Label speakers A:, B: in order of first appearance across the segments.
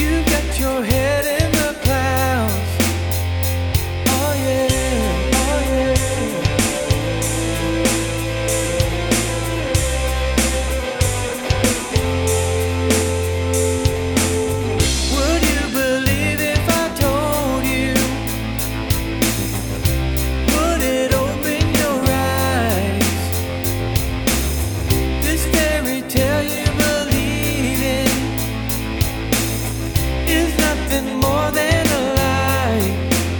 A: You got your head in the clouds. Oh yeah, oh yeah. Would you believe if I told you? Would it open your eyes? This fairy tale you believe in is nothing more than a lie.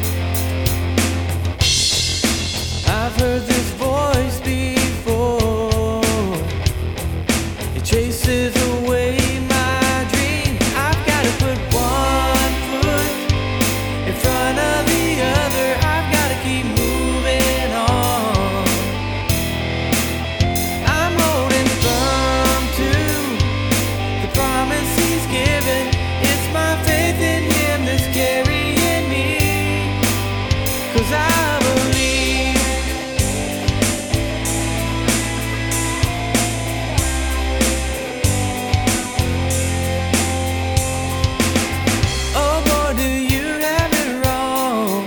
A: I've heard this voice before. It chases away my dream. I've gotta put one foot in front of the other. I've gotta keep moving on. I'm holding firm to the promise he's given. It's my faith in him that's carrying me. 'Cause I believe. Oh boy, do you have it wrong.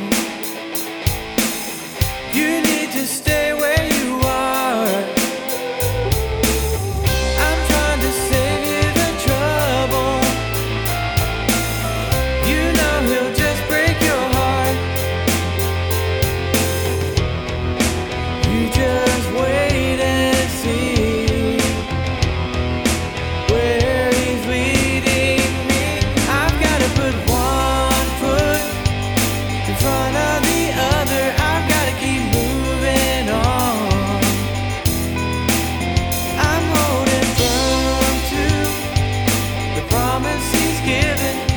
A: You need to stay where you are. I'm trying to save you the trouble. You know he'll just break your heart. You just wait and see where he's leading me. I've gotta put one foot in front of the other. I've gotta keep moving on. I'm holding firm to the promise he's given.